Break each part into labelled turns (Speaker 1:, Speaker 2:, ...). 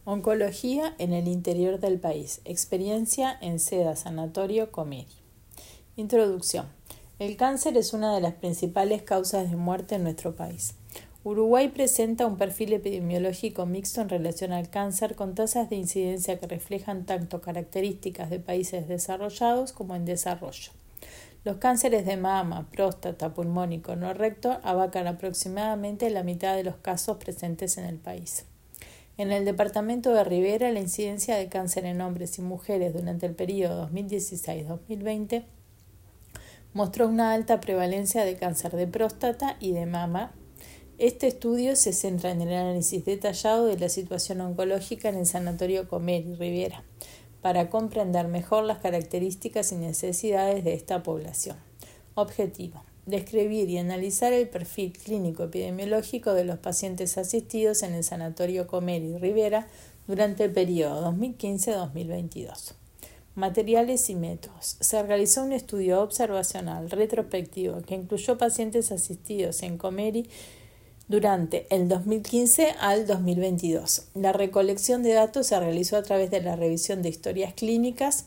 Speaker 1: Oncología en el interior del país. Experiencia en Seda Sanatorio Comeri. Introducción. El cáncer es una de las principales causas de muerte en nuestro país. Uruguay presenta un perfil epidemiológico mixto en relación al cáncer, con tasas de incidencia que reflejan tanto características de países desarrollados como en desarrollo. Los cánceres de mama, próstata, pulmón y colorectal abarcan aproximadamente la mitad de los casos presentes en el país. En el departamento de Rivera, la incidencia de cáncer en hombres y mujeres durante el periodo 2016-2020 mostró una alta prevalencia de cáncer de próstata y de mama. Este estudio se centra en el análisis detallado de la situación oncológica en el Sanatorio Comeri Rivera, para comprender mejor las características y necesidades de esta población. Objetivo: describir y analizar el perfil clínico epidemiológico de los pacientes asistidos en el Sanatorio Comeri Rivera durante el periodo 2015-2022. Materiales y métodos. Se realizó un estudio observacional retrospectivo que incluyó pacientes asistidos en Comeri durante el 2015 al 2022. La recolección de datos se realizó a través de la revisión de historias clínicas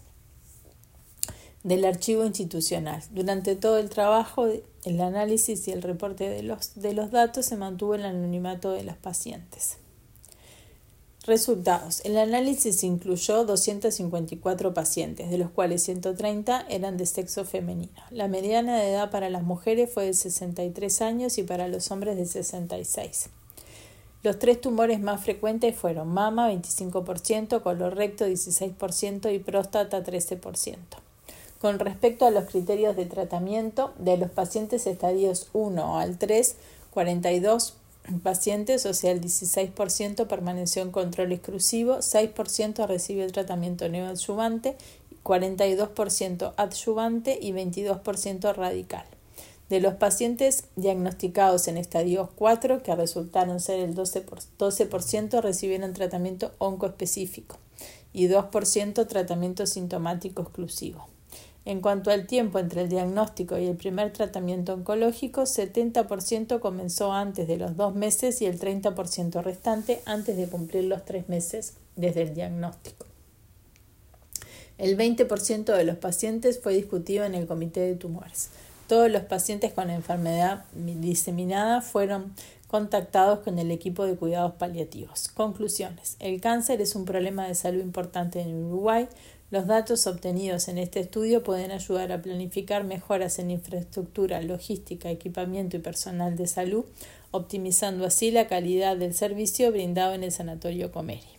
Speaker 1: del archivo institucional. Durante todo el trabajo, el análisis y el reporte de los datos se mantuvo en el anonimato de los pacientes. Resultados. El análisis incluyó 254 pacientes, de los cuales 130 eran de sexo femenino. La mediana de edad para las mujeres fue de 63 años y para los hombres de 66. Los 3 tumores más frecuentes fueron mama 25%, colorecto 16% y próstata 13%. Con respecto a los criterios de tratamiento, de los pacientes estadios 1 al 3, 42 pacientes, o sea el 16%, permaneció en control exclusivo, 6% recibió el tratamiento neoadyuvante, 42% adyuvante y 22% radical. De los pacientes diagnosticados en estadio 4, que resultaron ser el 12% recibieron tratamiento oncoespecífico y 2% tratamiento sintomático exclusivo. En cuanto al tiempo entre el diagnóstico y el primer tratamiento oncológico, 70% comenzó antes de los 2 meses y el 30% restante antes de cumplir los 3 meses desde el diagnóstico. El 20% de los pacientes fue discutido en el comité de tumores. Todos los pacientes con enfermedad diseminada fueron contactados con el equipo de cuidados paliativos. Conclusiones. El cáncer es un problema de salud importante en Uruguay. Los datos obtenidos en este estudio pueden ayudar a planificar mejoras en infraestructura, logística, equipamiento y personal de salud, optimizando así la calidad del servicio brindado en el Sanatorio Comeri.